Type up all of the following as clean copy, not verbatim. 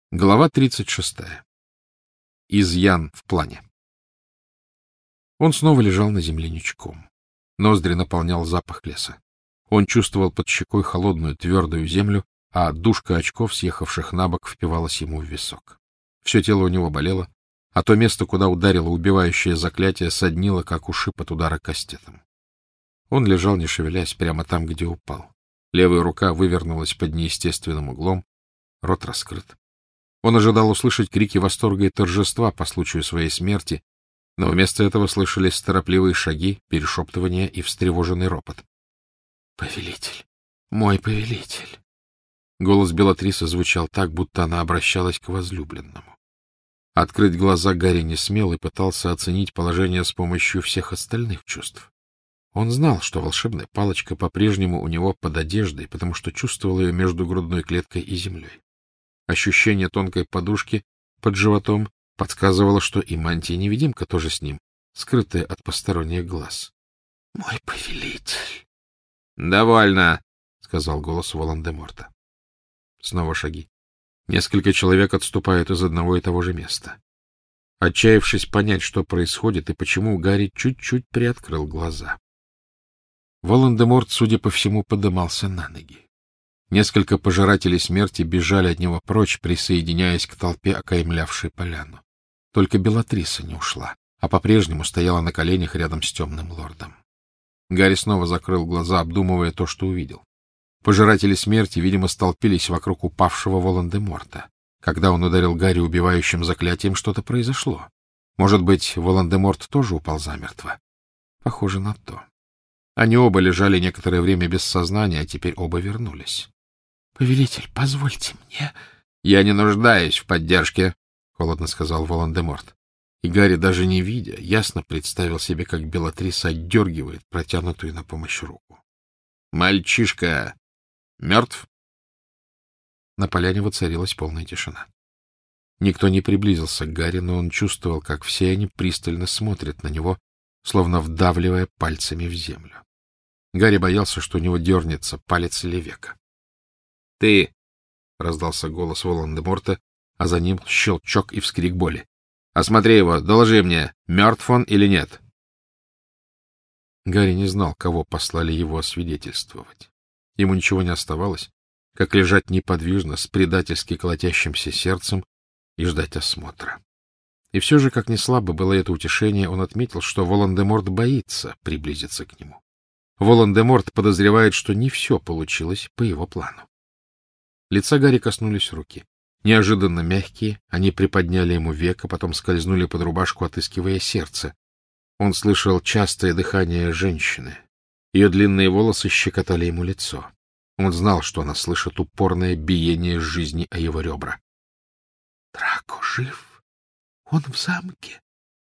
Глава 36. Изъян в плане. Он снова лежал на земле ничком. Ноздри наполнял запах леса. Он чувствовал под щекой холодную твердую землю, а дужка очков, съехавших на бок, впивалась ему в висок. Все тело у него болело, а то место, куда ударило убивающее заклятие, соднило, как ушиб от удара кастетом. Он лежал, не шевелясь, прямо там, где упал. Левая рука вывернулась под неестественным углом, рот раскрыт. Он ожидал услышать крики восторга и торжества по случаю своей смерти, но вместо этого слышались торопливые шаги, перешептывания и встревоженный ропот. — Повелитель! Мой повелитель! Голос Белатрисы звучал так, будто она обращалась к возлюбленному. Открыть глаза Гарри не смел и пытался оценить положение с помощью всех остальных чувств. Он знал, что волшебная палочка по-прежнему у него под одеждой, потому что чувствовал ее между грудной клеткой и землей. Ощущение тонкой подушки под животом подсказывало, что и мантия-невидимка тоже с ним, скрытая от посторонних глаз. — Мой повелитель! — Довольно, — сказал голос Волан-де-Морта. Снова шаги. Несколько человек отступают из одного и того же места. Отчаявшись понять, что происходит и почему, Гарри чуть-чуть приоткрыл глаза. Волан-де-Морт, судя по всему, подымался на ноги. Несколько пожирателей смерти бежали от него прочь, присоединяясь к толпе, окаймлявшей поляну. Только Белатриса не ушла, а по-прежнему стояла на коленях рядом с темным лордом. Гарри снова закрыл глаза, обдумывая то, что увидел. Пожиратели смерти, видимо, столпились вокруг упавшего Волан-де-Морта. Когда он ударил Гарри убивающим заклятием, что-то произошло. Может быть, Волан-де-Морт тоже упал замертво? Похоже на то. Они оба лежали некоторое время без сознания, а теперь оба вернулись. — Повелитель, позвольте мне... — Я не нуждаюсь в поддержке, — холодно сказал Волан-де-Морт. И Гарри, даже не видя, ясно представил себе, как Белатриса отдергивает протянутую на помощь руку. — Мальчишка мертв? На поляне воцарилась полная тишина. Никто не приблизился к Гарри, но он чувствовал, как все они пристально смотрят на него, словно вдавливая пальцами в землю. Гарри боялся, что у него дернется палец или века. — Ты! — раздался голос Волан-де-Морта, а за ним щелчок и вскрик боли. — Осмотри его, доложи мне, мертв он или нет. Гарри не знал, кого послали его освидетельствовать. Ему ничего не оставалось, как лежать неподвижно с предательски колотящимся сердцем и ждать осмотра. И все же, как ни слабо было это утешение, он отметил, что Волан-де-Морт боится приблизиться к нему. Волан-де-Морт подозревает, что не все получилось по его плану. Лица Гарри коснулись руки. Неожиданно мягкие, они приподняли ему веко, потом скользнули под рубашку, отыскивая сердце. Он слышал частое дыхание женщины. Ее длинные волосы щекотали ему лицо. Он знал, что она слышит упорное биение жизни о его ребра. — Драко жив? Он в замке?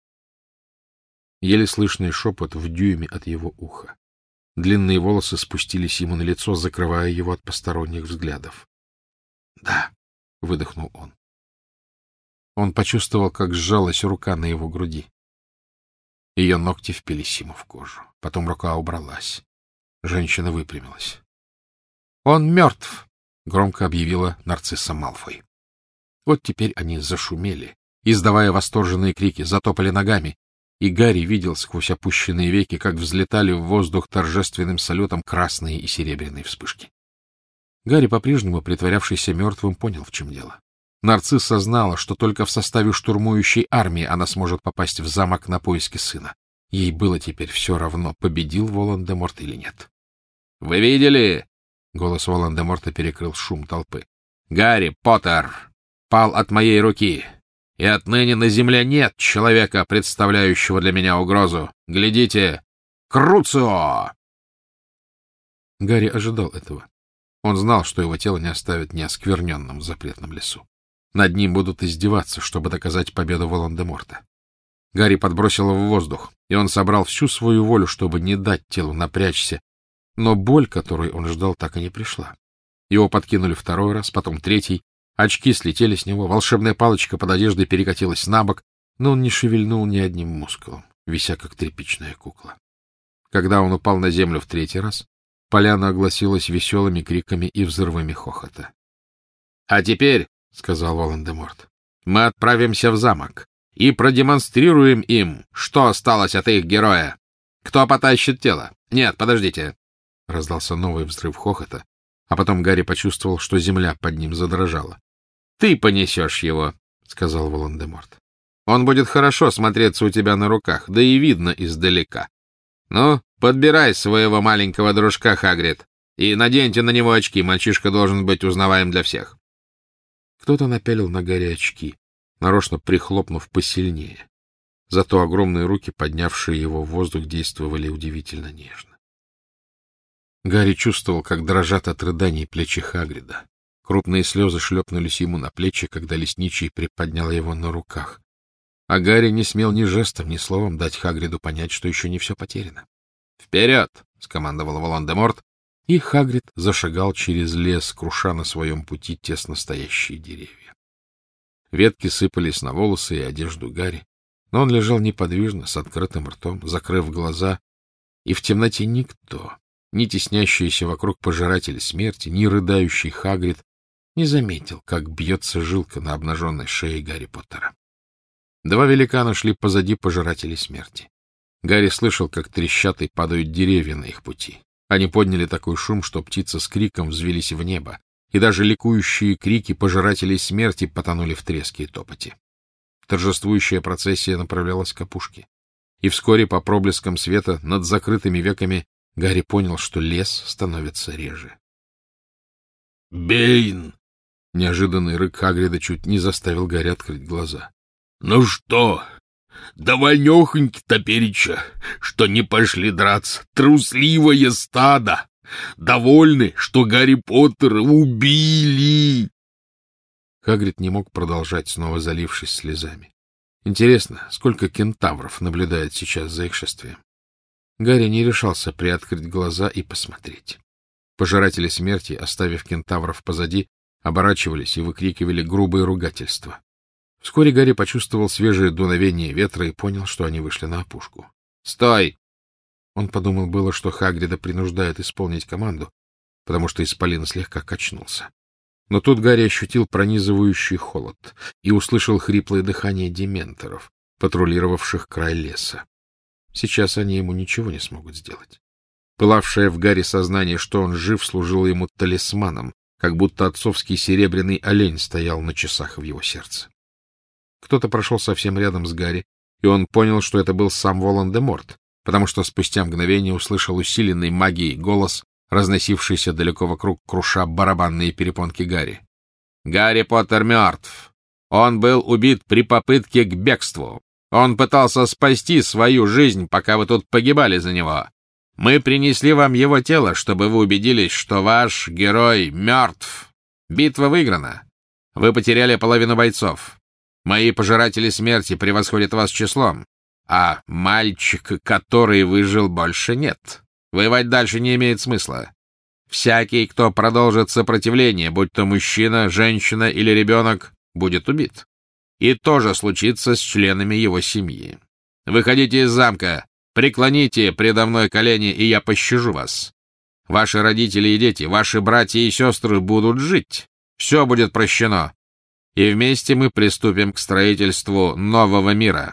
Еле слышный шепот в дюйме от его уха. Длинные волосы спустились ему на лицо, закрывая его от посторонних взглядов. — Да, — выдохнул он. Он почувствовал, как сжалась рука на его груди. Ее ногти впились ему в кожу. Потом рука убралась. Женщина выпрямилась. — Он мертв! — громко объявила Нарцисса Малфой. Вот теперь они зашумели, издавая восторженные крики, затопали ногами, и Гарри видел сквозь опущенные веки, как взлетали в воздух торжественным салютом красные и серебряные вспышки. Гарри, по-прежнему притворявшийся мертвым, понял, в чем дело. Нарцисса знала, что только в составе штурмующей армии она сможет попасть в замок на поиски сына. Ей было теперь все равно, победил Волан-де-Морт или нет. — Вы видели? — голос Волан-де-Морта перекрыл шум толпы. — Гарри Поттер пал от моей руки, и отныне на земле нет человека, представляющего для меня угрозу. Глядите! Круцио! Гарри ожидал этого. Он знал, что его тело не оставят неоскверненным в запретном лесу. Над ним будут издеваться, чтобы доказать победу Волан-де-Морта. Гарри подбросило в воздух, и он собрал всю свою волю, чтобы не дать телу напрячься, но боль, которой он ждал, так и не пришла. Его подкинули второй раз, потом третий, очки слетели с него, волшебная палочка под одеждой перекатилась на бок, но он не шевельнул ни одним мускулом, вися как тряпичная кукла. Когда он упал на землю в третий раз, поляна огласилась веселыми криками и взрывами хохота. — А теперь, — сказал Волан-де-Морт. — Мы отправимся в замок и продемонстрируем им, что осталось от их героя. Кто потащит тело? Нет, подождите. Раздался новый взрыв хохота, а потом Гарри почувствовал, что земля под ним задрожала. — Ты понесешь его, — сказал Волан-де-Морт. — Он будет хорошо смотреться у тебя на руках, да и видно издалека. Ну, подбирай своего маленького дружка, Хагрид, и наденьте на него очки, мальчишка должен быть узнаваем для всех. Кто-то напялил на Гарри очки, нарочно прихлопнув посильнее. Зато огромные руки, поднявшие его в воздух, действовали удивительно нежно. Гарри чувствовал, как дрожат от рыданий плечи Хагрида. Крупные слезы шлепнулись ему на плечи, когда лесничий приподнял его на руках. А Гарри не смел ни жестом, ни словом дать Хагриду понять, что еще не все потеряно. «Вперед!» — скомандовал Волан-де-Морт, и Хагрид зашагал через лес, круша на своем пути тесно стоящие деревья. Ветки сыпались на волосы и одежду Гарри, но он лежал неподвижно, с открытым ртом, закрыв глаза, и в темноте никто, ни теснящиеся вокруг пожиратели смерти, ни рыдающий Хагрид, не заметил, как бьется жилка на обнаженной шее Гарри Поттера. Два великана шли позади пожирателей смерти. Гарри слышал, как трещат и падают деревья на их пути. Они подняли такой шум, что птицы с криком взвелись в небо, и даже ликующие крики пожирателей смерти потонули в треске и топоте. Торжествующая процессия направлялась к опушке, и вскоре по проблескам света над закрытыми веками Гарри понял, что лес становится реже. «Бейн!» — неожиданный рык Хагрида чуть не заставил Гарри открыть глаза. «Ну что, довольнёхоньки топереча, что не пошли драться, трусливое стадо! Довольны, что Гарри Поттера убили!» Хагрид не мог продолжать, снова залившись слезами. Интересно, сколько кентавров наблюдает сейчас за их шествием? Гарри не решался приоткрыть глаза и посмотреть. Пожиратели смерти, оставив кентавров позади, оборачивались и выкрикивали грубые ругательства. Вскоре Гарри почувствовал свежее дуновение ветра и понял, что они вышли на опушку. «Стой!» Он подумал было, что Хагрида принуждает исполнить команду, потому что исполин слегка качнулся. Но тут Гарри ощутил пронизывающий холод и услышал хриплое дыхание дементоров, патрулировавших край леса. Сейчас они ему ничего не смогут сделать. Пылавшее в Гарри сознание, что он жив, служило ему талисманом, как будто отцовский серебряный олень стоял на часах в его сердце. Кто-то прошел совсем рядом с Гарри, и он понял, что это был сам Волан-де-Морт, потому что спустя мгновение услышал усиленный магией голос, разносившийся далеко вокруг, круша барабанные перепонки Гарри. «Гарри Поттер мертв. Он был убит при попытке к бегству. Он пытался спасти свою жизнь, пока вы тут погибали за него. Мы принесли вам его тело, чтобы вы убедились, что ваш герой мертв. Битва выиграна. Вы потеряли половину бойцов. Мои пожиратели смерти превосходят вас числом, а мальчик, который выжил, больше нет. Воевать дальше не имеет смысла. Всякий, кто продолжит сопротивление, будь то мужчина, женщина или ребенок, будет убит. И то же случится с членами его семьи. Выходите из замка, преклоните предо мной колени, и я пощажу вас. Ваши родители и дети, ваши братья и сестры будут жить. Все будет прощено. И вместе мы приступим к строительству нового мира.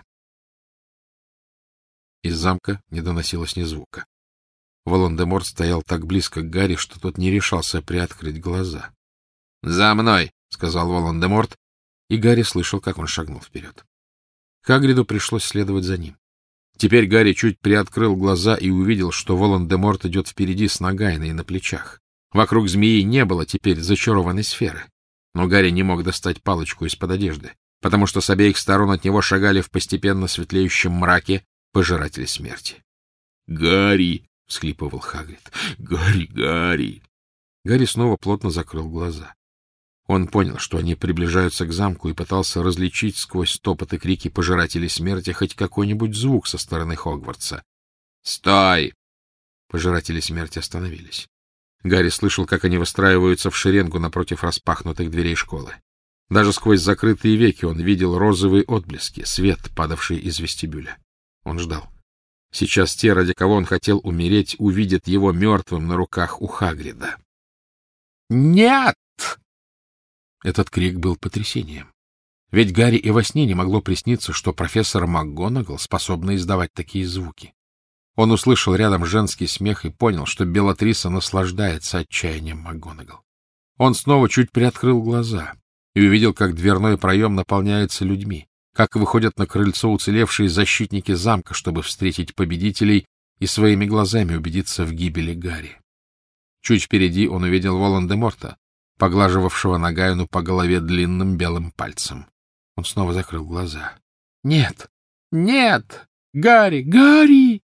Из замка не доносилось ни звука. Волан-де-Морт стоял так близко к Гарри, что тот не решался приоткрыть глаза. — За мной! — сказал Волан-де-Морт, и Гарри слышал, как он шагнул вперед. Хагриду пришлось следовать за ним. Теперь Гарри чуть приоткрыл глаза и увидел, что Волан-де-Морт идет впереди с Нагайной на плечах. Вокруг змеи не было теперь зачарованной сферы. Но Гарри не мог достать палочку из-под одежды, потому что с обеих сторон от него шагали в постепенно светлеющем мраке пожиратели смерти. — Гарри! — всхлипывал Хагрид. — Гарри, Гарри! Гарри снова плотно закрыл глаза. Он понял, что они приближаются к замку, и пытался различить сквозь топот и крики пожирателей смерти хоть какой-нибудь звук со стороны Хогвартса. «Стой!» Пожиратели смерти остановились. Гарри слышал, как они выстраиваются в шеренгу напротив распахнутых дверей школы. Даже сквозь закрытые веки он видел розовые отблески, свет, падавший из вестибюля. Он ждал. Сейчас те, ради кого он хотел умереть, увидят его мертвым на руках у Хагрида. «Нет!» Этот крик был потрясением. Ведь Гарри и во сне не могло присниться, что профессор МакГонагал способна издавать такие звуки. Он услышал рядом женский смех и понял, что Белатриса наслаждается отчаянием МакГонагал. Он снова чуть приоткрыл глаза и увидел, как дверной проем наполняется людьми, как выходят на крыльцо уцелевшие защитники замка, чтобы встретить победителей и своими глазами убедиться в гибели Гарри. Чуть впереди он увидел Волан-де-Морта, поглаживавшего Нагайну по голове длинным белым пальцем. Он снова закрыл глаза. «Нет! Нет! Гарри! Гарри!»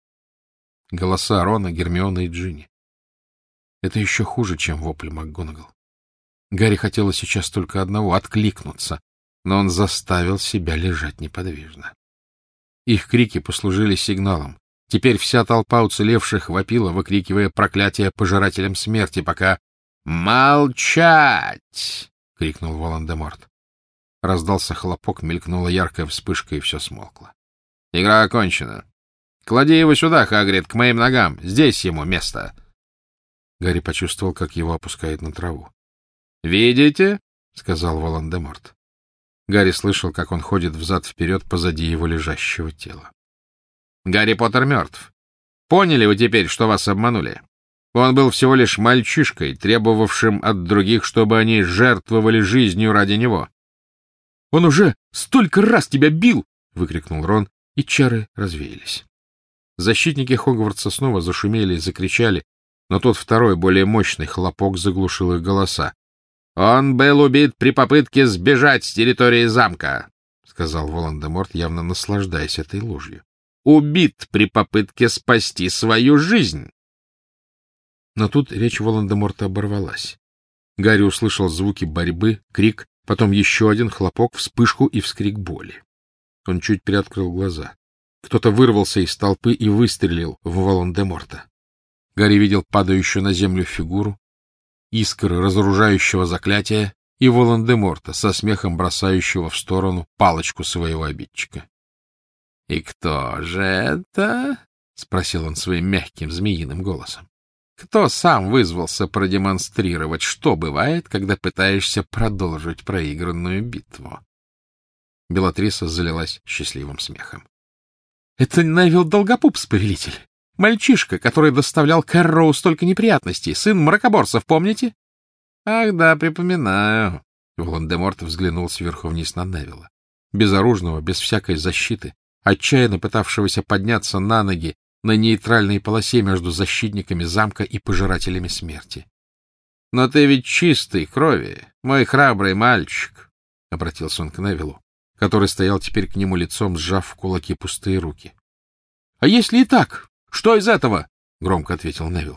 Голоса Рона, Гермионы и Джинни. Это еще хуже, чем вопли МакГонагал. Гарри хотелось сейчас только одного — откликнуться, но он заставил себя лежать неподвижно. Их крики послужили сигналом. Теперь вся толпа уцелевших вопила, выкрикивая проклятие пожирателям смерти, пока... «Молчать!» — крикнул Волан-де-Морт. Раздался хлопок, мелькнула яркая вспышка, и все смолкло. «Игра окончена. Клади его сюда, Хагрид, к моим ногам. Здесь ему место». Гарри почувствовал, как его опускают на траву. «Видите?» — сказал Волан-де-Морт. Гарри слышал, как он ходит взад-вперед позади его лежащего тела. «Гарри Поттер мертв. Поняли вы теперь, что вас обманули? Он был всего лишь мальчишкой, требовавшим от других, чтобы они жертвовали жизнью ради него». «Он уже столько раз тебя бил!» — выкрикнул Рон, и чары развеялись. Защитники Хогвартса снова зашумели и закричали, но тот второй, более мощный хлопок заглушил их голоса. «Он был убит при попытке сбежать с территории замка», — сказал Волан-де-Морт, явно наслаждаясь этой ложью. «Убит при попытке спасти свою жизнь». Но тут речь Волан-де-Морта оборвалась. Гарри услышал звуки борьбы, крик, потом еще один хлопок, вспышку и вскрик боли. Он чуть приоткрыл глаза. Кто-то вырвался из толпы и выстрелил в Волан-де-Морта. Гарри видел падающую на землю фигуру, искры разоружающего заклятия и Волан-де-Морта со смехом бросающего в сторону палочку своего обидчика. — И кто же это? — спросил он своим мягким змеиным голосом. — Кто сам вызвался продемонстрировать, что бывает, когда пытаешься продолжить проигранную битву? Белатриса залилась счастливым смехом. — Это Невилл Долгопупс, повелитель. Мальчишка, который доставлял Кэрроу столько неприятностей, сын мракоборцев, помните? — Ах да, припоминаю. Волан-де-Морт взглянул сверху вниз на Невилла. Безоружного, без всякой защиты, отчаянно пытавшегося подняться на ноги на нейтральной полосе между защитниками замка и пожирателями смерти. — Но ты ведь чистой крови, мой храбрый мальчик, — обратился он к Невиллу, который стоял теперь к нему лицом, сжав в кулаки пустые руки. — А если и так? Что из этого? — громко ответил Невилл.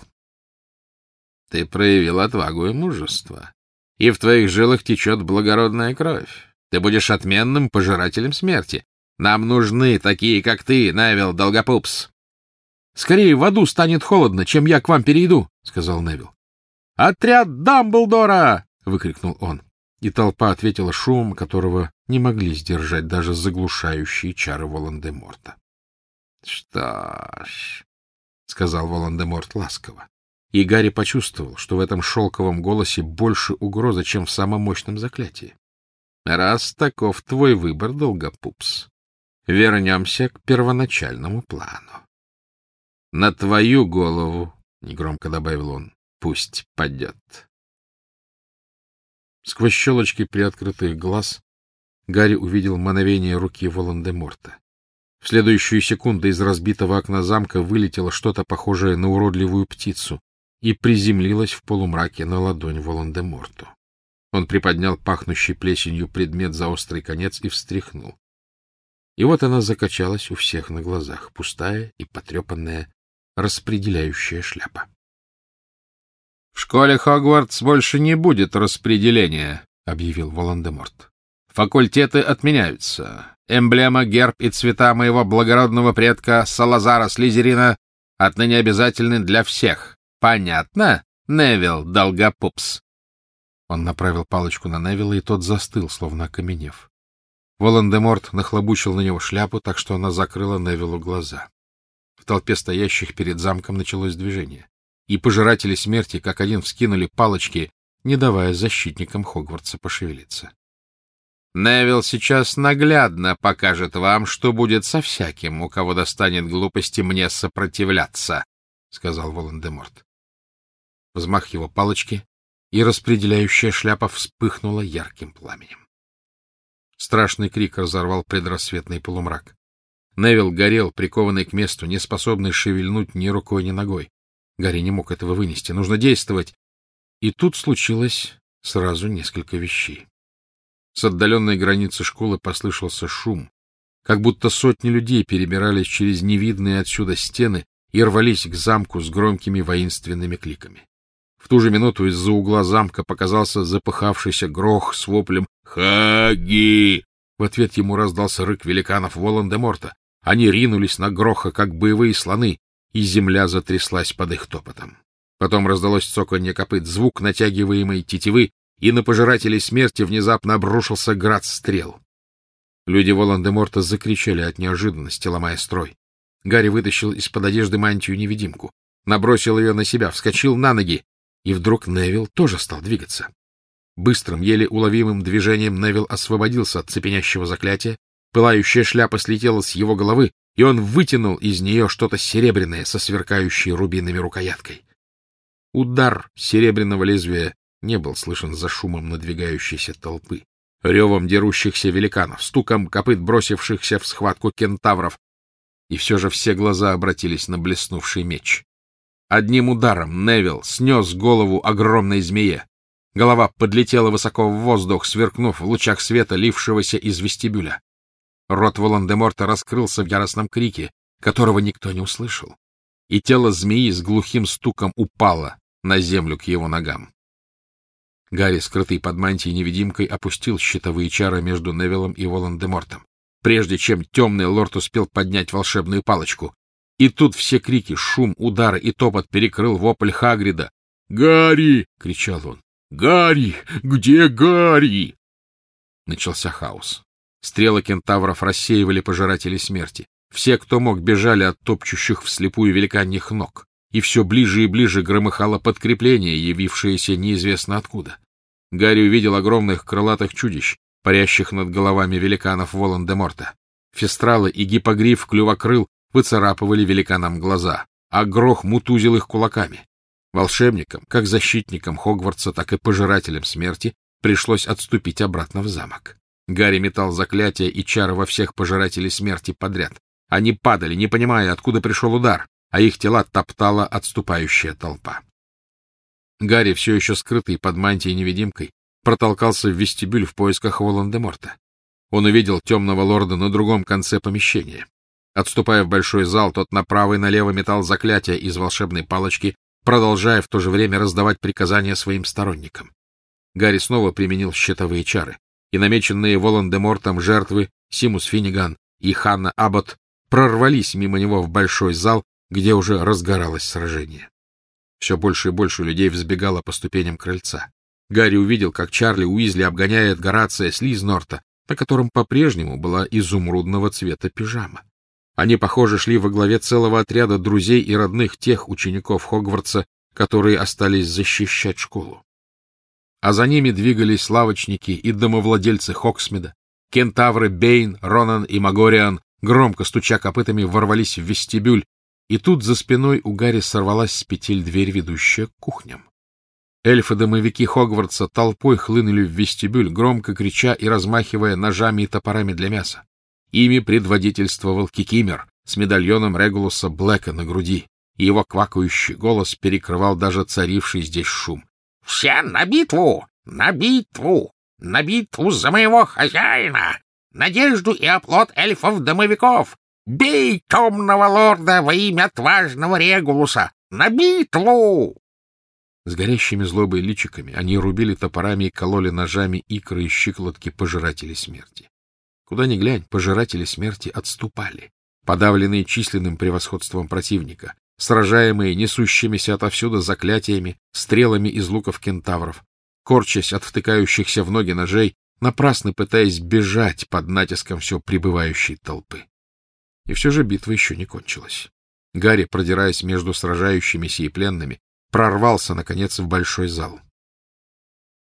— Ты проявил отвагу и мужество, и в твоих жилах течет благородная кровь. Ты будешь отменным пожирателем смерти. Нам нужны такие, как ты, Невилл Долгопупс. — Скорее в аду станет холодно, чем я к вам перейду, — сказал Невилл. — Отряд Дамблдора! — выкрикнул он, и толпа ответила шумом, которого не могли сдержать даже заглушающие чары Волан-де-Морта. — Что ж, — сказал Волан-де-Морт ласково, и Гарри почувствовал, что в этом шелковом голосе больше угрозы, чем в самом мощном заклятии. — Раз таков твой выбор, Долгопупс, вернемся к первоначальному плану. — На твою голову, — негромко добавил он, — пусть падет. Сквозь щелочки приоткрытых глаз Гарри увидел мановение руки Волан-де-Морта. В следующую секунду из разбитого окна замка вылетело что-то похожее на уродливую птицу и приземлилось в полумраке на ладонь Волан-де-Морту. Он приподнял пахнущий плесенью предмет за острый конец и встряхнул. И вот она закачалась у всех на глазах, пустая и потрепанная распределяющая шляпа. — В школе Хогвартс больше не будет распределения, — объявил Волан-де-Морт. — Факультеты отменяются. Эмблема, герб и цвета моего благородного предка Салазара Слизерина отныне обязательны для всех. Понятно, Невилл Долгопупс? Он направил палочку на Невилла, и тот застыл, словно окаменев. Волан-де-Морт нахлобучил на него шляпу, так что она закрыла Невиллу глаза. В толпе стоящих перед замком началось движение, и пожиратели смерти как один вскинули палочки не давая защитникам Хогвартса пошевелиться. «Невилл сейчас наглядно покажет вам, что будет со всяким, у кого достанет глупости мне сопротивляться», — сказал Волан-де-Морт. Взмах его палочки, и распределяющая шляпа вспыхнула ярким пламенем. Страшный крик разорвал предрассветный полумрак. Невилл горел, прикованный к месту, не способный шевельнуть ни рукой, ни ногой. Гарри не мог этого вынести. Нужно действовать. И тут случилось сразу несколько вещей. С отдаленной границы школы послышался шум, как будто сотни людей перебирались через невидные отсюда стены и рвались к замку с громкими воинственными кликами. В ту же минуту из-за угла замка показался запыхавшийся Грох с воплем «Хаги!». В ответ ему раздался рык великанов Волан-де-Морта. Они ринулись на Гроха, как боевые слоны, и земля затряслась под их топотом. Потом раздалось цоканье копыт, звук натягиваемой тетивы, и на пожирателей смерти внезапно обрушился град стрел. Люди Волан-де-Морта закричали от неожиданности, ломая строй. Гарри вытащил из-под одежды мантию-невидимку, набросил ее на себя, вскочил на ноги, и вдруг Невилл тоже стал двигаться. Быстрым, еле уловимым движением Невилл освободился от цепенящего заклятия, пылающая шляпа слетела с его головы, и он вытянул из нее что-то серебряное со сверкающей рубинами рукояткой. Удар серебряного лезвия не был слышен за шумом надвигающейся толпы, ревом дерущихся великанов, стуком копыт бросившихся в схватку кентавров, и все же все глаза обратились на блеснувший меч. Одним ударом Невилл снес голову огромной змее. Голова подлетела высоко в воздух, сверкнув в лучах света, лившегося из вестибюля. Рот Волан-де-Морта раскрылся в яростном крике, которого никто не услышал, и тело змеи с глухим стуком упало на землю к его ногам. Гарри, скрытый под мантией-невидимкой, опустил щитовые чары между Невиллом и Волан-де-Мортом, прежде чем темный лорд успел поднять волшебную палочку. И тут все крики, шум, удары и топот перекрыл вопль Хагрида. «Гарри!» — кричал он. «Гарри! Где Гарри?» Начался хаос. Стрелы кентавров рассеивали пожирателей смерти. Все, кто мог, бежали от топчущих вслепую великаньих ног. И все ближе и ближе громыхало подкрепление, явившееся неизвестно откуда. Гарри увидел огромных крылатых чудищ, парящих над головами великанов Волан-де-Морта. Фестралы и гиппогриф клювокрыл выцарапывали великанам глаза, а Грох мутузил их кулаками. Волшебникам, как защитникам Хогвартса, так и пожирателям смерти, пришлось отступить обратно в замок. Гарри метал заклятия и чары во всех пожирателей смерти подряд. Они падали, не понимая, откуда пришел удар, а их тела топтала отступающая толпа. Гарри, все еще скрытый под мантией-невидимкой, протолкался в вестибюль в поисках Волан-де-Морта. Он увидел темного лорда на другом конце помещения. Отступая в большой зал, тот направо и налево метал заклятия из волшебной палочки, продолжая в то же время раздавать приказания своим сторонникам. Гарри снова применил щитовые чары, и намеченные Волан-де-Мортом жертвы Симус Финниган и Ханна Аббот прорвались мимо него в большой зал, где уже разгоралось сражение. Все больше и больше людей взбегало по ступеням крыльца. Гарри увидел, как Чарли Уизли обгоняет Горация Слизнорта, на котором по-прежнему была изумрудного цвета пижама. Они, похоже, шли во главе целого отряда друзей и родных тех учеников Хогвартса, которые остались защищать школу. А за ними двигались лавочники и домовладельцы Хоксмида. Кентавры Бэйн, Ронан и Магориан, громко стуча копытами, ворвались в вестибюль, и тут за спиной у Гарри сорвалась с петель дверь, ведущая к кухням. Эльфы-домовики Хогвартса толпой хлынули в вестибюль, громко крича и размахивая ножами и топорами для мяса. Ими предводительствовал Кикимер с медальоном Регулуса Блэка на груди, и его квакающий голос перекрывал даже царивший здесь шум. — Все на битву! На битву! На битву за моего хозяина! Надежду и оплот эльфов-домовиков! Бей темного лорда во имя отважного Регулуса! На битву! С горящими злобой личиками они рубили топорами и кололи ножами икры и щиколотки пожирателей смерти. Куда ни глянь, пожиратели смерти отступали, подавленные численным превосходством противника, сражаемые несущимися отовсюду заклятиями, стрелами из луков кентавров, корчась от втыкающихся в ноги ножей, напрасно пытаясь бежать под натиском все прибывающей толпы. И все же битва еще не кончилась. Гарри, продираясь между сражающимися и пленными, прорвался, наконец, в большой зал.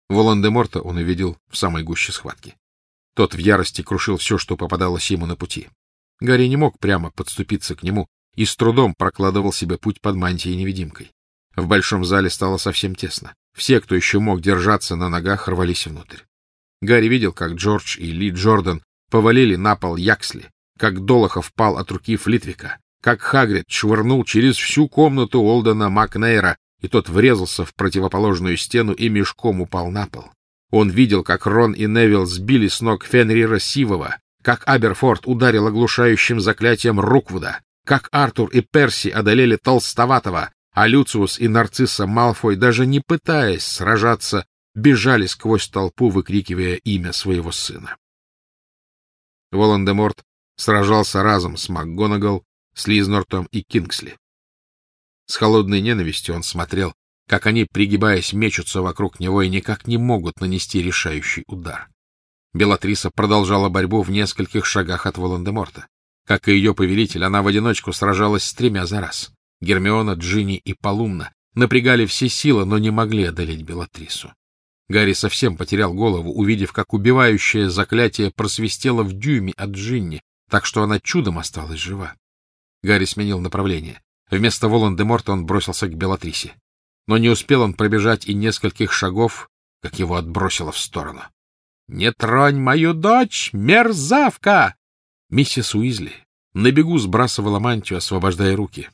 Волан-де-Морта он увидел в самой гуще схватки. Тот в ярости крушил все, что попадалось ему на пути. Гарри не мог прямо подступиться к нему и с трудом прокладывал себе путь под мантией-невидимкой. В большом зале стало совсем тесно. Все, кто еще мог держаться на ногах, рвались внутрь. Гарри видел, как Джордж и Ли Джордан повалили на пол Яксли, как Долохов пал от руки Флитвика, как Хагрид швырнул через всю комнату Олдена Макнейра, и тот врезался в противоположную стену и мешком упал на пол. Он видел, как Рон и Невилл сбили с ног Фенрира Сивого, как Аберфорд ударил оглушающим заклятием Руквуда, как Артур и Перси одолели Толстоватого, а Люциус и Нарцисса Малфой, даже не пытаясь сражаться, бежали сквозь толпу, выкрикивая имя своего сына. Волан-де-Морт сражался разом с МакГонагал, Слизнортом и Кингсли. С холодной ненавистью он смотрел, как они, пригибаясь, мечутся вокруг него и никак не могут нанести решающий удар. Белатриса продолжала борьбу в нескольких шагах от Волан-де-Морта. Как и ее повелитель, она в одиночку сражалась с 3 за раз. Гермиона, Джинни и Полумна напрягали все силы, но не могли одолеть Белатрису. Гарри совсем потерял голову, увидев, как убивающее заклятие просвистело в дюйме от Джинни, так что она чудом осталась жива. Гарри сменил направление. Вместо Волан-де-Морта он бросился к Белатрисе. Но не успел он пробежать и нескольких шагов, как его отбросило в сторону. — Не тронь мою дочь, мерзавка! Миссис Уизли на бегу сбрасывала мантию, освобождая руки.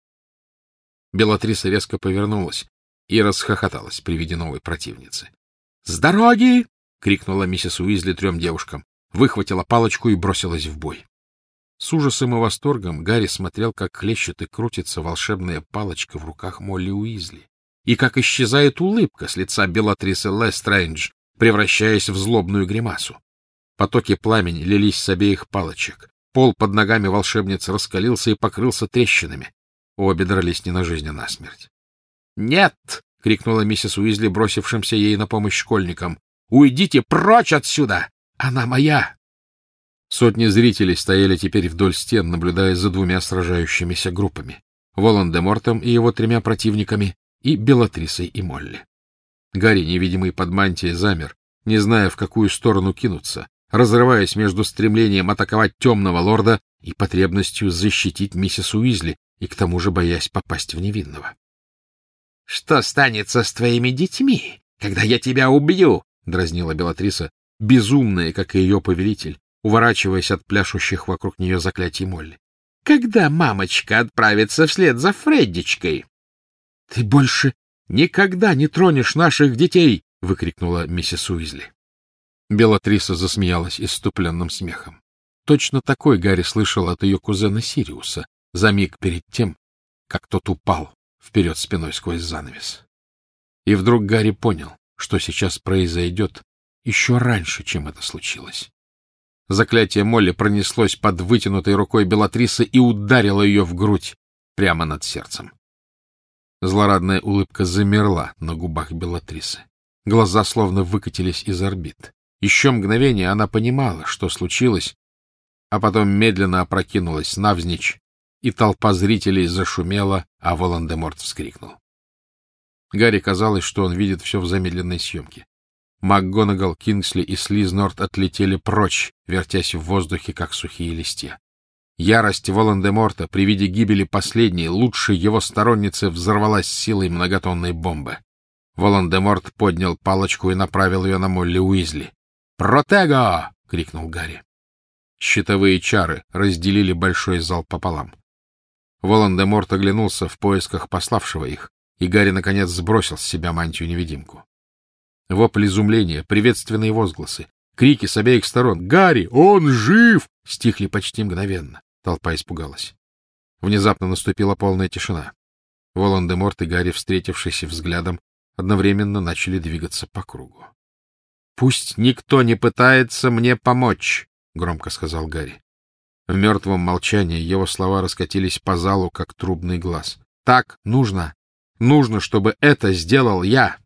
Белатриса резко повернулась и расхохоталась при виде новой противницы. — С дороги! — крикнула миссис Уизли 3 девушкам, выхватила палочку и бросилась в бой. С ужасом и восторгом Гарри смотрел, как хлещет и крутится волшебная палочка в руках Молли Уизли, и как исчезает улыбка с лица Белатрисы Лестрейндж, превращаясь в злобную гримасу. Потоки пламени лились с обеих палочек. Пол под ногами волшебницы раскалился и покрылся трещинами. Обе дрались не на жизнь, а на смерть. «Нет!» — крикнула миссис Уизли, бросившимся ей на помощь школьникам. «Уйдите прочь отсюда! Она моя!» Сотни зрителей стояли теперь вдоль стен, наблюдая за 2 сражающимися группами — Волан-де-Мортом и его 3 противниками и Белатрисой и Молли. Гарри, невидимый под мантией, замер, не зная, в какую сторону кинуться, разрываясь между стремлением атаковать темного лорда и потребностью защитить миссис Уизли, и к тому же боясь попасть в невинного. — Что станется с твоими детьми, когда я тебя убью? — дразнила Белатриса, безумная, как и ее повелитель, уворачиваясь от пляшущих вокруг нее заклятий Молли. — Когда мамочка отправится вслед за Фреддичкой? — Ты больше никогда не тронешь наших детей! — выкрикнула миссис Уизли. Белатриса засмеялась исступленным смехом. Точно такой Гарри слышал от ее кузена Сириуса за миг перед тем, как тот упал вперед спиной сквозь занавес. И вдруг Гарри понял, что сейчас произойдет еще раньше, чем это случилось. Заклятие Молли пронеслось под вытянутой рукой Белатрисы и ударило ее в грудь прямо над сердцем. Злорадная улыбка замерла на губах Белатрисы. Глаза словно выкатились из орбит. Еще мгновение она понимала, что случилось, а потом медленно опрокинулась навзничь, и толпа зрителей зашумела, а Волан-де-Морт вскрикнул. Гарри казалось, что он видит все в замедленной съемке. МакГонагал, Кингсли и Слизнорт отлетели прочь, вертясь в воздухе, как сухие листья. Ярость Волан-де-Морта при виде гибели последней, лучшей его сторонницы, взорвалась силой многотонной бомбы. Волан-де-Морт поднял палочку и направил ее на Молли Уизли. «Протего!» — крикнул Гарри. Щитовые чары разделили большой зал пополам. Волан-де-Морт оглянулся в поисках пославшего их, и Гарри, наконец, сбросил с себя мантию-невидимку. Вопль изумления, приветственные возгласы, крики с обеих сторон «Гарри! Он жив!» стихли почти мгновенно. Толпа испугалась. Внезапно наступила полная тишина. Волан-де-Морт и Гарри, встретившись взглядом, одновременно начали двигаться по кругу. — Пусть никто не пытается мне помочь, — громко сказал Гарри. В мертвом молчании его слова раскатились по залу, как трубный глаз. — Так нужно! Нужно, чтобы это сделал я!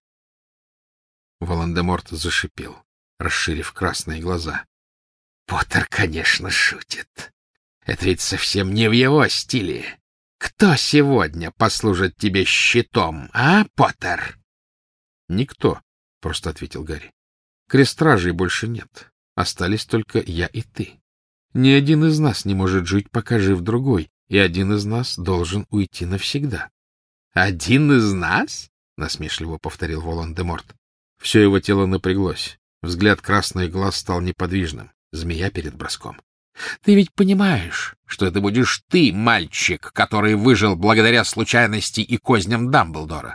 Волан-де-Морт зашипел, расширив красные глаза. — Поттер, конечно, шутит. Это ведь совсем не в его стиле. Кто сегодня послужит тебе щитом, а, Поттер? — Никто, — просто ответил Гарри. — Крестражей больше нет. Остались только я и ты. Ни один из нас не может жить, пока жив другой, и один из нас должен уйти навсегда. — Один из нас? — насмешливо повторил Волан-де-Морт. Все его тело напряглось. Взгляд красных глаз стал неподвижным. Змея перед броском. — Ты ведь понимаешь, что это будешь ты, мальчик, который выжил благодаря случайности и козням Дамблдора?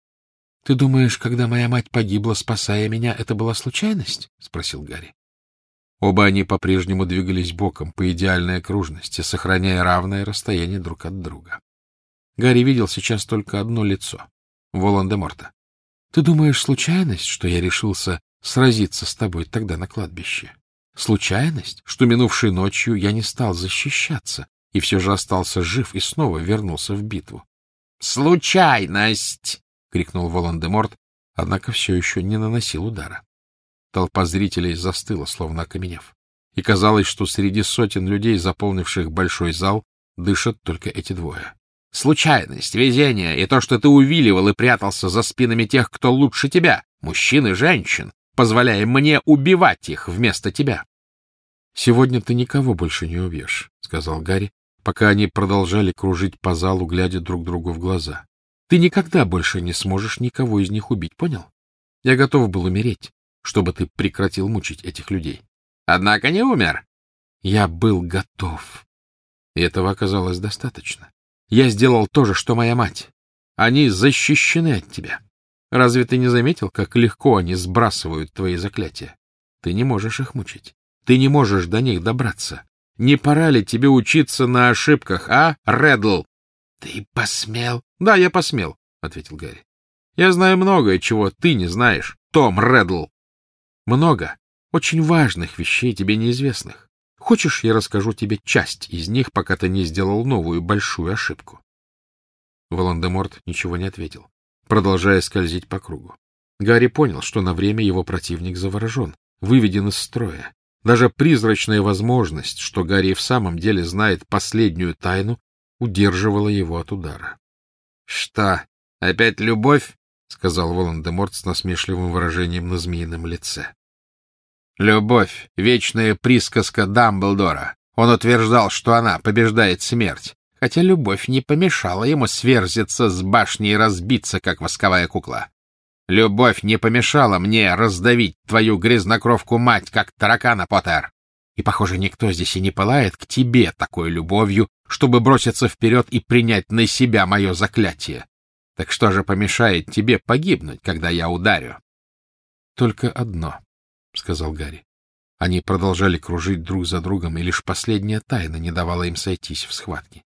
— Ты думаешь, когда моя мать погибла, спасая меня, это была случайность? — спросил Гарри. Оба они по-прежнему двигались боком по идеальной окружности, сохраняя равное расстояние друг от друга. Гарри видел сейчас только одно лицо — Волан-де-Морта. — Ты думаешь, случайность, что я решился сразиться с тобой тогда на кладбище? Случайность, что минувшей ночью я не стал защищаться и все же остался жив и снова вернулся в битву? — Случайность! — крикнул Волан-де-Морт, однако все еще не наносил удара. Толпа зрителей застыла, словно окаменев. И казалось, что среди сотен людей, заполнивших большой зал, дышат только эти двое. Случайность, везение и то, что ты увиливал и прятался за спинами тех, кто лучше тебя, мужчин и женщин, позволяя мне убивать их вместо тебя. — Сегодня ты никого больше не убьешь, — сказал Гарри, пока они продолжали кружить по залу, глядя друг другу в глаза. — Ты никогда больше не сможешь никого из них убить, понял? Я готов был умереть, чтобы ты прекратил мучить этих людей. Однако не умер. Я был готов. И этого оказалось достаточно. Я сделал то же, что моя мать. Они защищены от тебя. Разве ты не заметил, как легко они сбрасывают твои заклятия? Ты не можешь их мучить. Ты не можешь до них добраться. Не пора ли тебе учиться на ошибках, а, Реддл? — Ты посмел? — Да, я посмел, — ответил Гарри. — Я знаю многое, чего ты не знаешь, Том Реддл. Много очень важных вещей тебе неизвестных. Хочешь, я расскажу тебе часть из них, пока ты не сделал новую большую ошибку? Волан-де-Морт ничего не ответил, продолжая скользить по кругу. Гарри понял, что на время его противник заворожен, выведен из строя. Даже призрачная возможность, что Гарри в самом деле знает последнюю тайну, удерживала его от удара. — Что, опять любовь? — сказал Волан-де-Морт с насмешливым выражением на змеином лице. — Любовь — вечная присказка Дамблдора. Он утверждал, что она побеждает смерть, хотя любовь не помешала ему сверзиться с башни и разбиться, как восковая кукла. Любовь не помешала мне раздавить твою грязнокровку-мать, как таракана, Поттер. И, похоже, никто здесь и не пылает к тебе такой любовью, чтобы броситься вперед и принять на себя мое заклятие. Так что же помешает тебе погибнуть, когда я ударю? — Только одно, — сказал Гарри. Они продолжали кружить друг за другом, и лишь последняя тайна не давала им сойтись в схватке.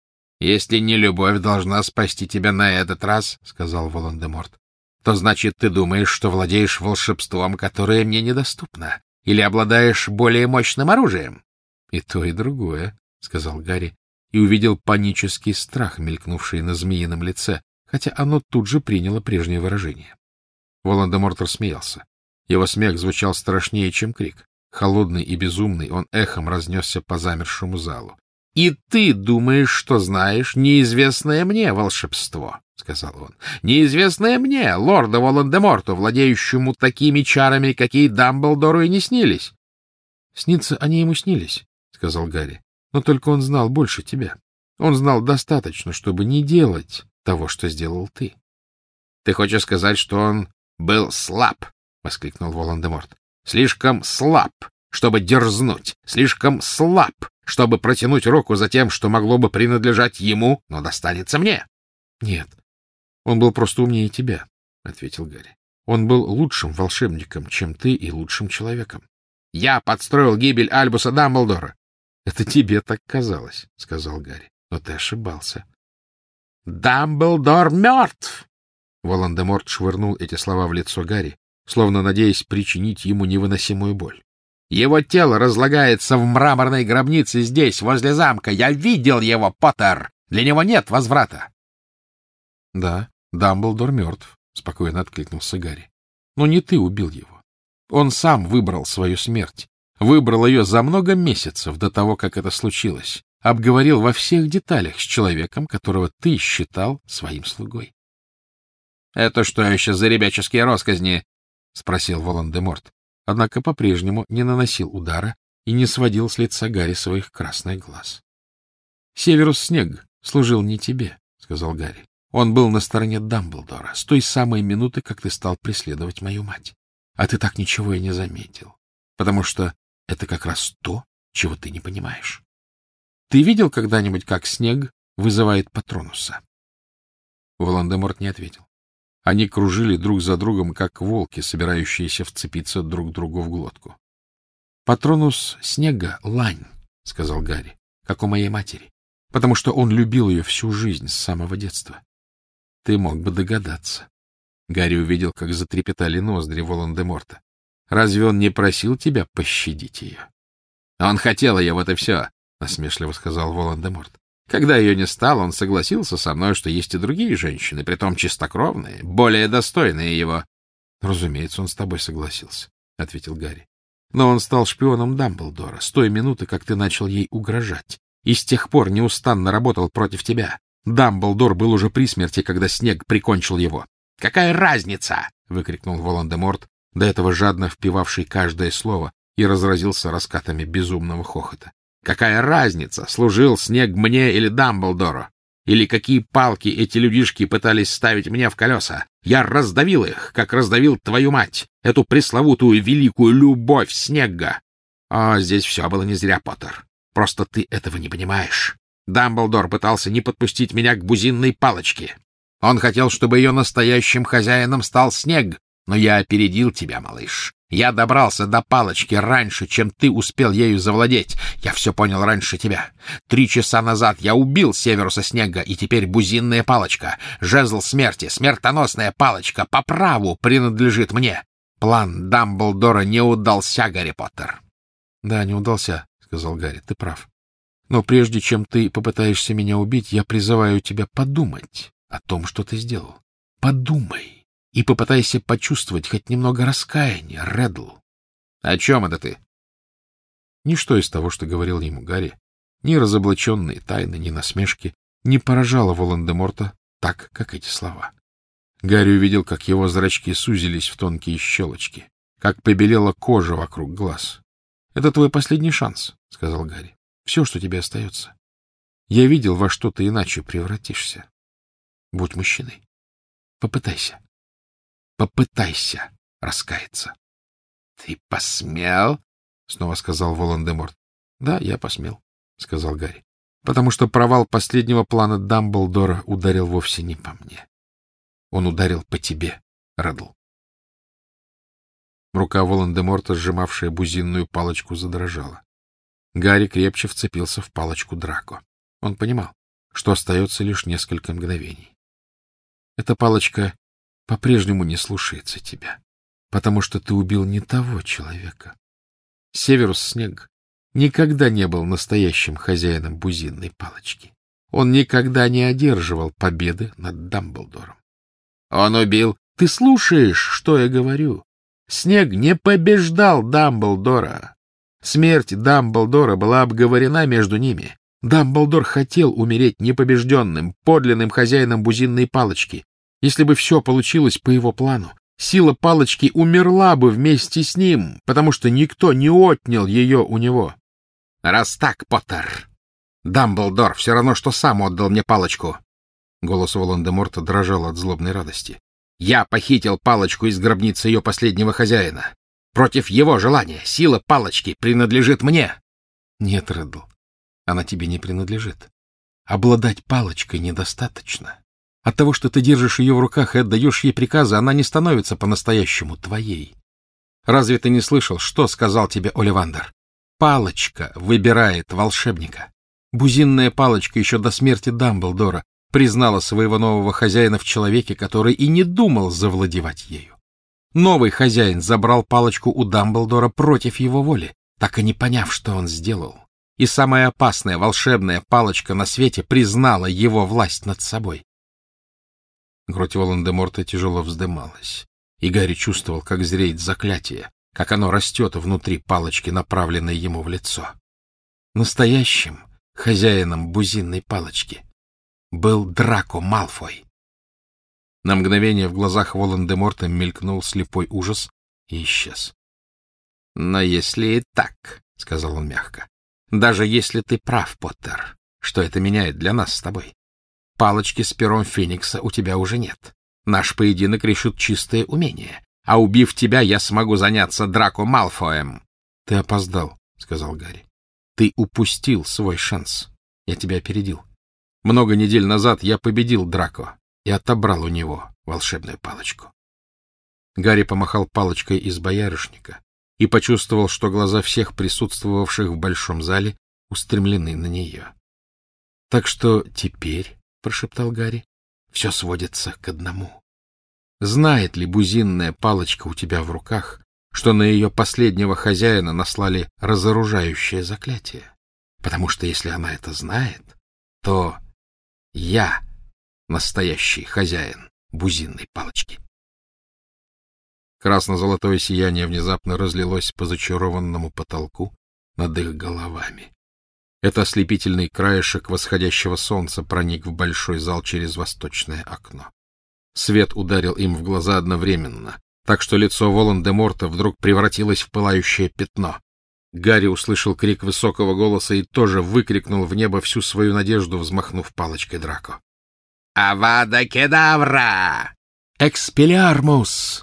— Если не любовь должна спасти тебя на этот раз, — сказал Волан-де-Морт, — то значит, ты думаешь, что владеешь волшебством, которое мне недоступно, или обладаешь более мощным оружием? — И то, и другое, — сказал Гарри, и увидел панический страх, мелькнувший на змеином лице, хотя оно тут же приняло прежнее выражение. Волан-де-Морт рассмеялся. Его смех звучал страшнее, чем крик. Холодный и безумный, он эхом разнесся по замершему залу. — И ты думаешь, что знаешь неизвестное мне волшебство, — сказал он. — Неизвестное мне, лорду Волан-де-Морту, владеющему такими чарами, какие Дамблдору и не снились. — Снится они ему снились, — сказал Гарри, — но только он знал больше тебя. Он знал достаточно, чтобы не делать того, что сделал ты. — Ты хочешь сказать, что он был слаб? — воскликнул Волан-де-Морт. — Слишком слаб, чтобы дерзнуть, слишком слаб, чтобы протянуть руку за тем, что могло бы принадлежать ему, но достанется мне. — Нет, он был просто умнее тебя, — ответил Гарри. — Он был лучшим волшебником, чем ты, и лучшим человеком. — Я подстроил гибель Альбуса Дамблдора. — Это тебе так казалось, — сказал Гарри, — но ты ошибался. — Дамблдор мертв! Волан-де-Морт швырнул эти слова в лицо Гарри, словно надеясь причинить ему невыносимую боль. Его тело разлагается в мраморной гробнице здесь, возле замка. Я видел его, Поттер! Для него нет возврата. — Да, Дамблдор мертв, — спокойно откликнулся Гарри. — Но не ты убил его. Он сам выбрал свою смерть. Выбрал ее за много месяцев до того, как это случилось. Обговорил во всех деталях с человеком, которого ты считал своим слугой. — Это что еще за ребяческие росказни? — спросил Волан-де-Морт, однако по-прежнему не наносил удара и не сводил с лица Гарри своих красных глаз. — Северус Снег служил не тебе, — сказал Гарри. — Он был на стороне Дамблдора с той самой минуты, как ты стал преследовать мою мать. А ты так ничего и не заметил, потому что это как раз то, чего ты не понимаешь. Ты видел когда-нибудь, как Снег вызывает Патронуса? Волан-де-Морт не ответил. Они кружили друг за другом, как волки, собирающиеся вцепиться друг другу в глотку. — Патронус Снега — лань, — сказал Гарри, — как у моей матери, потому что он любил ее всю жизнь с самого детства. Ты мог бы догадаться. Гарри увидел, как затрепетали ноздри Волан-де-Морта. Разве он не просил тебя пощадить ее? — Он хотел ее, вот и все, — насмешливо сказал Волан-де-Морт. Когда ее не стало, он согласился со мной, что есть и другие женщины, притом чистокровные, более достойные его. — Разумеется, он с тобой согласился, — ответил Гарри. — Но он стал шпионом Дамблдора с той минуты, как ты начал ей угрожать, и с тех пор неустанно работал против тебя. Дамблдор был уже при смерти, когда Снег прикончил его. — Какая разница? — выкрикнул Волан-де-Морт, до этого жадно впивавший каждое слово, и разразился раскатами безумного хохота. Какая разница, служил Снег мне или Дамблдору? Или какие палки эти людишки пытались ставить мне в колеса? Я раздавил их, как раздавил твою мать, эту пресловутую великую любовь Снегга. О, здесь все было не зря, Поттер. Просто ты этого не понимаешь. Дамблдор пытался не подпустить меня к бузинной палочке. Он хотел, чтобы ее настоящим хозяином стал Снег, но я опередил тебя, малыш. Я добрался до палочки раньше, чем ты успел ею завладеть. Я все понял раньше тебя. 3 часа назад я убил Северуса Снега, и теперь бузинная палочка, жезл смерти, смертоносная палочка по праву принадлежит мне. План Дамблдора не удался, Гарри Поттер. — Да, не удался, — сказал Гарри, — ты прав. Но прежде чем ты попытаешься меня убить, я призываю тебя подумать о том, что ты сделал. Подумай. И попытайся почувствовать хоть немного раскаяния, Реддл. — О чем это ты? Ничто из того, что говорил ему Гарри, ни разоблаченные тайны, ни насмешки, не поражало Волан-де-Морта так, как эти слова. Гарри увидел, как его зрачки сузились в тонкие щелочки, как побелела кожа вокруг глаз. — Это твой последний шанс, — сказал Гарри. — Все, что тебе остается. Я видел, во что ты иначе превратишься. Будь мужчиной. Попытайся. Попытайся раскаяться. — Ты посмел? — снова сказал Волан-де-Морт. — Да, я посмел, — сказал Гарри, — потому что провал последнего плана Дамблдора ударил вовсе не по мне. Он ударил по тебе, Реддл. Рука Волан-де-Морта, сжимавшая бузинную палочку, задрожала. Гарри крепче вцепился в палочку Драко. Он понимал, что остается лишь несколько мгновений. Эта палочка по-прежнему не слушается тебя, потому что ты убил не того человека. Северус Снег никогда не был настоящим хозяином бузинной палочки. Он никогда не одерживал победы над Дамблдором. Он убил... Ты слушаешь, что я говорю? Снег не побеждал Дамблдора. Смерть Дамблдора была обговорена между ними. Дамблдор хотел умереть непобежденным, подлинным хозяином бузинной палочки. Если бы все получилось по его плану, сила палочки умерла бы вместе с ним, потому что никто не отнял ее у него. Раз так, Поттер, Дамблдор все равно, что сам отдал мне палочку. Голос Волан-де-Морта дрожал от злобной радости. Я похитил палочку из гробницы ее последнего хозяина. Против его желания сила палочки принадлежит мне. Нет, Реддл, она тебе не принадлежит. Обладать палочкой недостаточно. От того, что ты держишь ее в руках и отдаешь ей приказы, она не становится по-настоящему твоей. Разве ты не слышал, что сказал тебе Оливандер? Палочка выбирает волшебника. Бузинная палочка еще до смерти Дамблдора признала своего нового хозяина в человеке, который и не думал завладевать ею. Новый хозяин забрал палочку у Дамблдора против его воли, так и не поняв, что он сделал. И самая опасная волшебная палочка на свете признала его власть над собой. Грудь Волан-де-Морта тяжело вздымалась, и Гарри чувствовал, как зреет заклятие, как оно растет внутри палочки, направленной ему в лицо. Настоящим хозяином бузинной палочки был Драко Малфой. На мгновение в глазах Волан-де-Морта мелькнул слепой ужас, и исчез. — Но если и так, — сказал он мягко, — даже если ты прав, Поттер, что это меняет для нас с тобой? Палочки с пером Феникса у тебя уже нет. Наш поединок решит чистое умение. А убив тебя, я смогу заняться Драко Малфоем. — Ты опоздал, — сказал Гарри. — Ты упустил свой шанс. Я тебя опередил. Много недель назад я победил Драко и отобрал у него волшебную палочку. Гарри помахал палочкой из боярышника и почувствовал, что глаза всех присутствовавших в большом зале устремлены на нее. — Так что теперь, — прошептал Гарри, — все сводится к одному. Знает ли бузинная палочка у тебя в руках, что на ее последнего хозяина наслали разоружающее заклятие? Потому что если она это знает, то я настоящий хозяин бузинной палочки. Красно-золотое сияние внезапно разлилось по зачарованному потолку над их головами. Это ослепительный краешек восходящего солнца проник в большой зал через восточное окно. Свет ударил им в глаза одновременно, так что лицо Волан-де-Морта вдруг превратилось в пылающее пятно. Гарри услышал крик высокого голоса и тоже выкрикнул в небо всю свою надежду, взмахнув палочкой Драко. «Авада кедавра! Экспеллиармус!»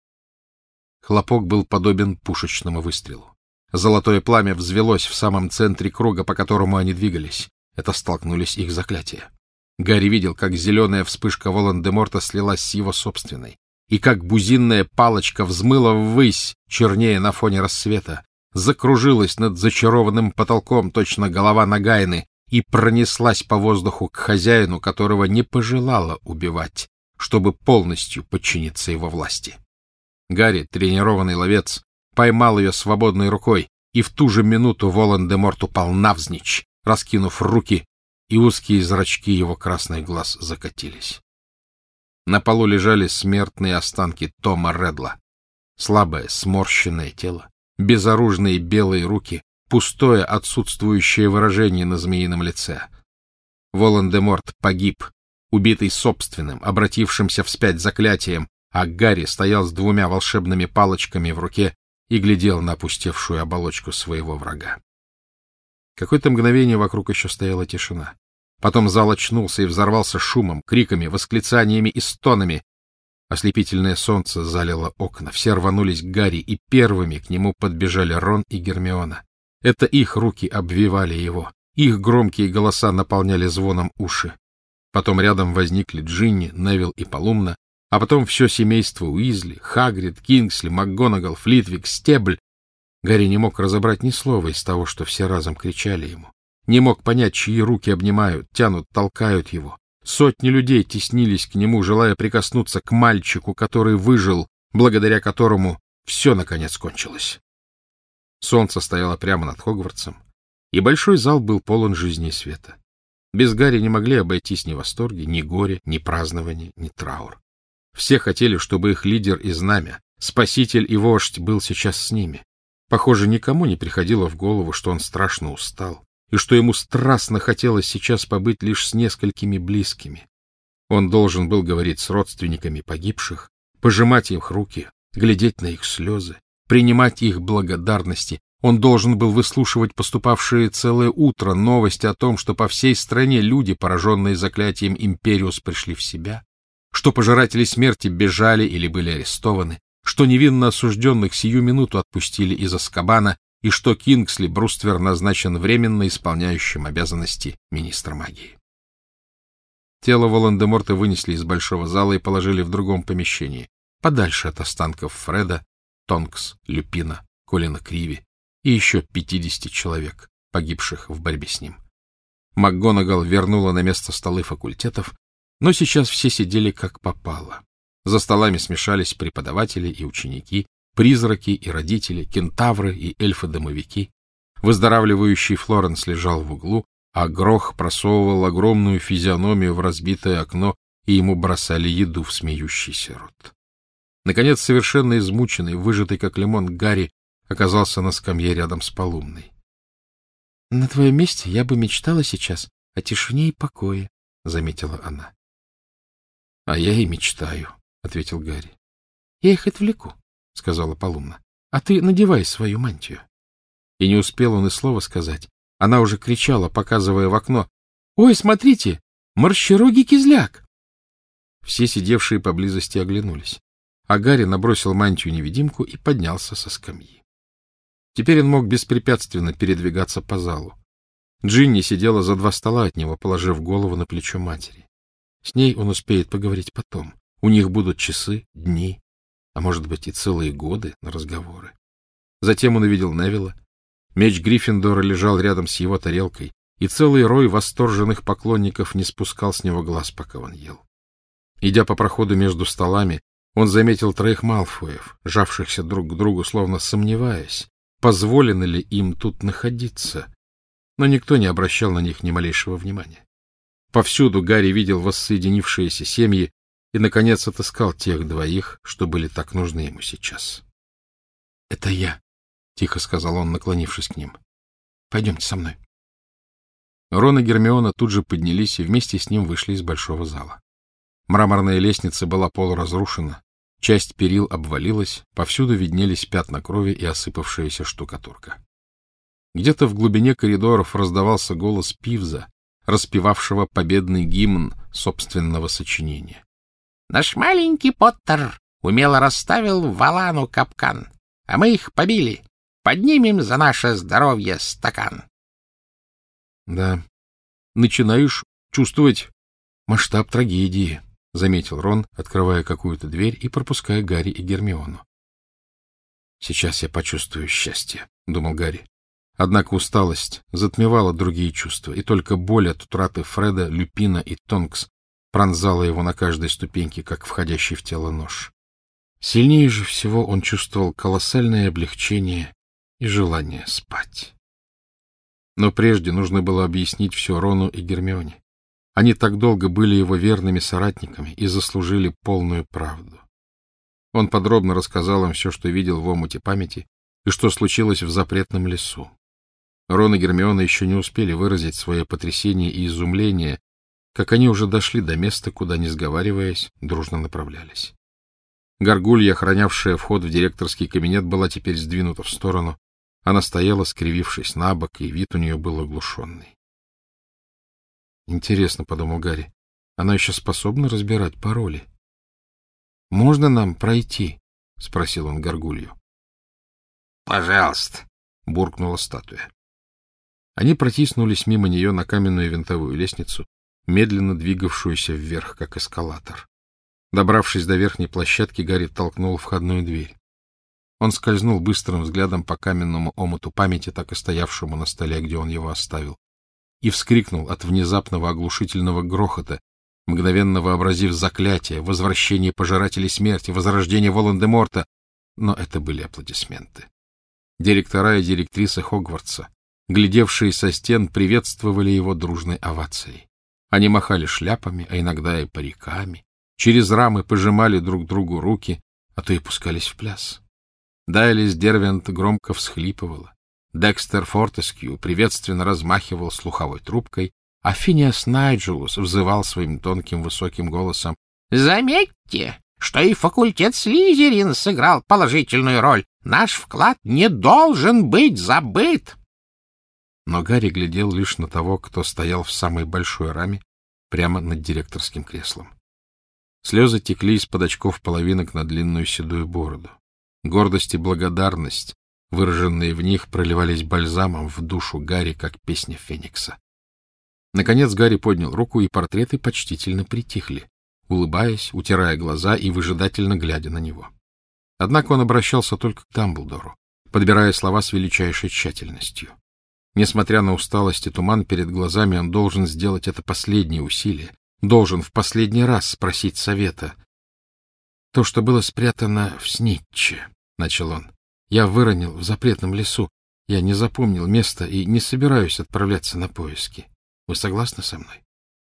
Хлопок был подобен пушечному выстрелу. Золотое пламя взвелось в самом центре круга, по которому они двигались. Это столкнулись их заклятия. Гарри видел, как зеленая вспышка Волан-де-Морта слилась с его собственной, и как бузинная палочка взмыла ввысь, чернее на фоне рассвета, закружилась над зачарованным потолком, точно голова Нагайны, и пронеслась по воздуху к хозяину, которого не пожелала убивать, чтобы полностью подчиниться его власти. Гарри, тренированный ловец, поймал ее свободной рукой, и в ту же минуту Волан-де-Морт упал навзничь, раскинув руки, и узкие зрачки его красных глаз закатились. На полу лежали смертные останки Тома Редла. Слабое, сморщенное тело, безоружные белые руки, пустое, отсутствующее выражение на змеином лице. Волан-де-Морт погиб, убитый собственным, обратившимся вспять заклятием, а Гарри стоял с двумя волшебными палочками в руке и глядел на опустевшую оболочку своего врага. Какое-то мгновение вокруг еще стояла тишина. Потом зал очнулся и взорвался шумом, криками, восклицаниями и стонами. Ослепительное солнце залило окна, все рванулись к Гарри, и первыми к нему подбежали Рон и Гермиона. Это их руки обвивали его, их громкие голоса наполняли звоном уши. Потом рядом возникли Джинни, Невилл и Полумна, а потом все семейство Уизли, Хагрид, Кингсли, МакГонагал, Флитвик, Стебль. Гарри не мог разобрать ни слова из того, что все разом кричали ему. Не мог понять, чьи руки обнимают, тянут, толкают его. Сотни людей теснились к нему, желая прикоснуться к мальчику, который выжил, благодаря которому все, наконец, кончилось. Солнце стояло прямо над Хогвартсом, и большой зал был полон жизни и света. Без Гарри не могли обойтись ни восторги, ни горе, ни празднование, ни траур. Все хотели, чтобы их лидер и знамя, спаситель и вождь был сейчас с ними. Похоже, никому не приходило в голову, что он страшно устал, и что ему страстно хотелось сейчас побыть лишь с несколькими близкими. Он должен был говорить с родственниками погибших, пожимать их руки, глядеть на их слезы, принимать их благодарности. Он должен был выслушивать поступавшие целое утро новости о том, что по всей стране люди, пораженные заклятием Империус, пришли в себя, что пожиратели смерти бежали или были арестованы, что невинно осужденных сию минуту отпустили из Азкабана, и что Кингсли Бруствер назначен временно исполняющим обязанности министра магии. Тело Волан-де-Морта вынесли из большого зала и положили в другом помещении, подальше от останков Фреда, Тонкс, Люпина, Колина Криви и еще 50 человек, погибших в борьбе с ним. МакГонагал вернула на место столы факультетов, но сейчас все сидели как попало. За столами смешались преподаватели и ученики, призраки и родители, кентавры и эльфы-домовики. Выздоравливающий Флоренс лежал в углу, а Грох просовывал огромную физиономию в разбитое окно, и ему бросали еду в смеющийся рот. Наконец, совершенно измученный, выжатый как лимон, Гарри оказался на скамье рядом с Полумной. — На твоем месте я бы мечтала сейчас о тишине и покое, — заметила она. — А я и мечтаю, — ответил Гарри. — Я их отвлеку. — сказала Полумна. — А ты надевай свою мантию. И не успел он и слова сказать. Она уже кричала, показывая в окно: — Ой, смотрите, марщерогий кизляк! Все сидевшие поблизости оглянулись, а Гарри набросил мантию-невидимку и поднялся со скамьи. Теперь он мог беспрепятственно передвигаться по залу. Джинни сидела за 2 стола от него, положив голову на плечо матери. С ней он успеет поговорить потом. У них будут часы, дни, а может быть и целые годы на разговоры. Затем он увидел Невилла. Меч Гриффиндора лежал рядом с его тарелкой, и целый рой восторженных поклонников не спускал с него глаз, пока он ел. Идя по проходу между столами, он заметил 3 Малфоев, жавшихся друг к другу, словно сомневаясь, позволено ли им тут находиться, но никто не обращал на них ни малейшего внимания. Повсюду Гарри видел воссоединившиеся семьи и, наконец, отыскал тех 2, что были так нужны ему сейчас. — Это я, — тихо сказал он, наклонившись к ним. — Пойдемте со мной. Рон и Гермиона тут же поднялись и вместе с ним вышли из большого зала. Мраморная лестница была полуразрушена, часть перил обвалилась, повсюду виднелись пятна крови и осыпавшаяся штукатурка. Где-то в глубине коридоров раздавался голос Пивза, распевавшего победный гимн собственного сочинения. Наш маленький Поттер умело расставил в Алану капкан, а мы их побили. Поднимем за наше здоровье стакан. — Да, начинаешь чувствовать масштаб трагедии, — заметил Рон, открывая какую-то дверь и пропуская Гарри и Гермиону. — Сейчас я почувствую счастье, — думал Гарри. Однако усталость затмевала другие чувства, и только боль от утраты Фреда, Люпина и Тонкс пронзала его на каждой ступеньке, как входящий в тело нож. Сильнее же всего он чувствовал колоссальное облегчение и желание спать. Но прежде нужно было объяснить все Рону и Гермионе. Они так долго были его верными соратниками и заслужили полную правду. Он подробно рассказал им все, что видел в омуте памяти и что случилось в запретном лесу. Рон и Гермиона еще не успели выразить свое потрясение и изумление, как они уже дошли до места, куда, не сговариваясь, дружно направлялись. Горгулья, охранявшая вход в директорский кабинет, была теперь сдвинута в сторону. Она стояла, скривившись набок, и вид у нее был оглушенный. «Интересно, — подумал Гарри, — она еще способна разбирать пароли?» «Можно нам пройти?» — спросил он Горгулью. «Пожалуйста», — буркнула статуя. Они протиснулись мимо нее на каменную винтовую лестницу, медленно двигавшуюся вверх, как эскалатор. Добравшись до верхней площадки, Гарри толкнул входную дверь. Он скользнул быстрым взглядом по каменному омуту памяти, так и стоявшему на столе, где он его оставил, и вскрикнул от внезапного оглушительного грохота, мгновенно вообразив заклятие, возвращение пожирателей смерти, возрождение Волан-де-Морта. Но это были аплодисменты. Директора и директрисы Хогвартса, глядевшие со стен, приветствовали его дружной овацией. Они махали шляпами, а иногда и париками, через рамы пожимали друг другу руки, а то и пускались в пляс. Дайлис Дервент громко всхлипывала. Декстер Фортескью приветственно размахивал слуховой трубкой, а Финиас Найджелус взывал своим тонким высоким голосом: «Заметьте, что и факультет Слизерин сыграл положительную роль. Наш вклад не должен быть забыт». Но Гарри глядел лишь на того, кто стоял в самой большой раме, прямо над директорским креслом. Слезы текли из-под очков половинок на длинную седую бороду. Гордость и благодарность, выраженные в них, проливались бальзамом в душу Гарри, как песня Феникса. Наконец Гарри поднял руку, и портреты почтительно притихли, улыбаясь, утирая глаза и выжидательно глядя на него. Однако он обращался только к Дамблдору, подбирая слова с величайшей тщательностью. Несмотря на усталость и туман перед глазами, он должен сделать это последнее усилие, должен в последний раз спросить совета. — То, что было спрятано в Снитче, — начал он, — я выронил в запретном лесу. Я не запомнил места и не собираюсь отправляться на поиски. Вы согласны со мной?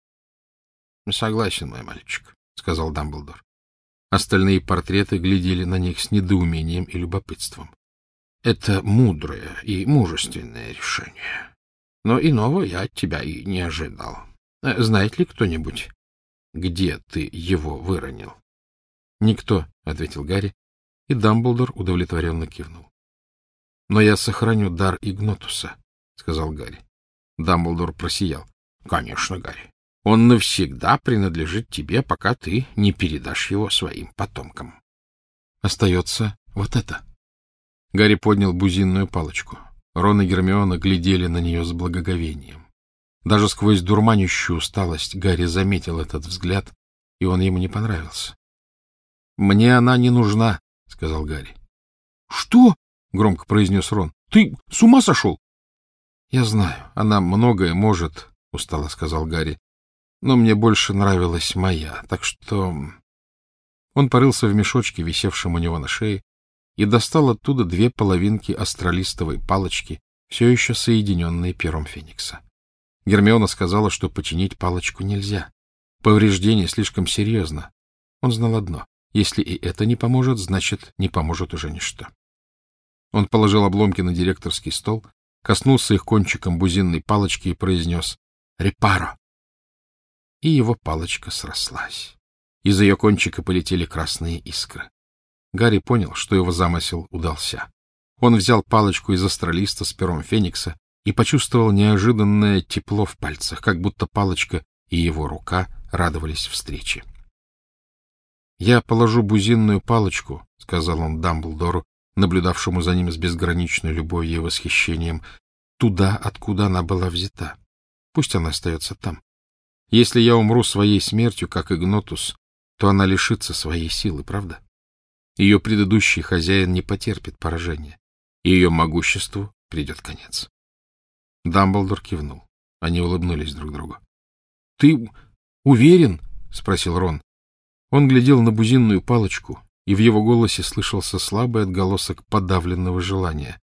— Согласен, мой мальчик, — сказал Дамблдор. Остальные портреты глядели на них с недоумением и любопытством. — Это мудрое и мужественное решение. Но иного я от тебя и не ожидал. Знает ли кто-нибудь, где ты его выронил? — Никто, — ответил Гарри, И Дамблдор удовлетворенно кивнул. — Но я сохраню дар Игнотуса, — сказал Гарри. Дамблдор просиял. — Конечно, Гарри. Он навсегда принадлежит тебе, пока ты не передашь его своим потомкам. Остается вот это. Гарри поднял бузинную палочку. Рон и Гермиона глядели на нее с благоговением. Даже сквозь дурманящую усталость Гарри заметил этот взгляд, и он ему не понравился. — Мне она не нужна, — сказал Гарри. — Что? — громко произнес Рон. — Ты с ума сошел? — Я знаю, она многое может, — устало сказал Гарри. — Но мне больше нравилась моя, так что... Он порылся в мешочке, висевшем у него на шее, и достал оттуда 2 половинки астролистовой палочки, все еще соединенные пером Феникса. Гермиона сказала, что починить палочку нельзя. Повреждение слишком серьезно. Он знал одно: если и это не поможет, значит, не поможет уже ничто. Он положил обломки на директорский стол, коснулся их кончиком бузинной палочки и произнес «Репаро!». И его палочка срослась. Из ее кончика полетели красные искры. Гарри понял, что его замысел удался. Он взял палочку из астролиста с пером Феникса и почувствовал неожиданное тепло в пальцах, как будто палочка и его рука радовались встрече. — Я положу бузинную палочку, — сказал он Дамблдору, наблюдавшему за ним с безграничной любовью и восхищением, — туда, откуда она была взята. Пусть она остается там. Если я умру своей смертью, как Игнотус, то она лишится своей силы, правда? Ее предыдущий хозяин не потерпит поражения, и ее могуществу придет конец. Дамблдор кивнул. Они улыбнулись друг другу. — Ты уверен? — спросил Рон. Он глядел на бузинную палочку, и в его голосе слышался слабый отголосок подавленного желания.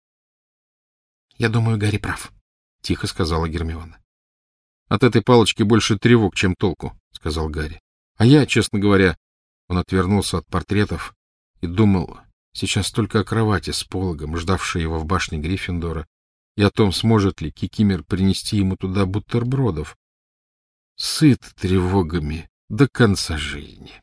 — Я думаю, Гарри прав, — тихо сказала Гермиона. — От этой палочки больше тревог, чем толку, — сказал Гарри. — А я, честно говоря... Он отвернулся от портретов и думал сейчас только о кровати с пологом, ждавшей его в башне Гриффиндора, и о том, сможет ли Кикимер принести ему туда бутербродов. Сыт тревогами до конца жизни.